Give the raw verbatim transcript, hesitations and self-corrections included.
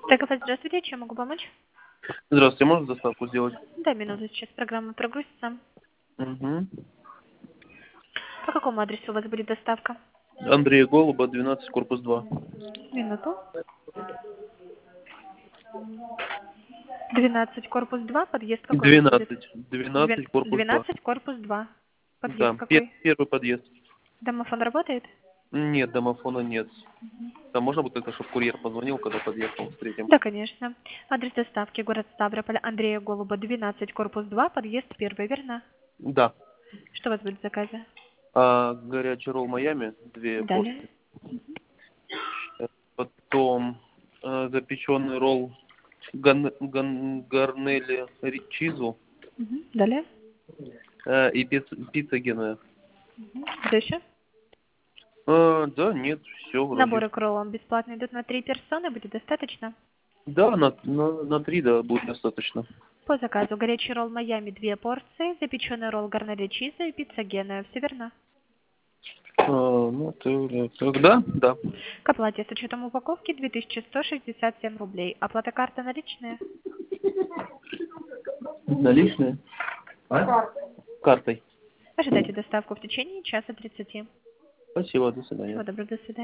Так, здравствуйте, чем могу помочь? Здравствуйте, можно доставку сделать? Да, минуту, сейчас программа прогрузится. Угу. По какому адресу у вас будет доставка? Андрея Голуба, двенадцать, корпус два. Минуту. двенадцать, корпус два, подъезд какой у вас будет? двенадцать, Две- двенадцать, корпус два. двенадцать, корпус два. Подъезд Да, пер- какой? первый подъезд. Домофон работает? Нет, домофона нет. Там можно будет как-то, чтобы курьер позвонил, когда подъехал, встретим? Да, конечно. Адрес доставки: город Ставрополь, Андрея Голуба, двенадцать, корпус два, подъезд первый, верно? Да. Что у вас будет в заказе? А горячий ролл Майами, две Далее. порции. Потом э, запеченный ролл ган- ган- гарнели ри- чизу Мгм. Далее. э, и пицца, пицца геная. Что еще? А, да, нет, все вроде. Наборы к роллам бесплатно идут на три персоны, будет достаточно? Да, на, на, на три, да, будет достаточно. По заказу горячий ролл Майами две порции, запеченный ролл гарнели чиза и пицца геная. Все верно? А, ну, ты- тогда, да. К оплате с учетом упаковки две тысячи сто шестьдесят семь рублей. Оплата карты наличные? Наличные? А? Картой. Ожидайте доставку в течение часа тридцати. Спасибо, до свидания. Всего доброго, до свидания.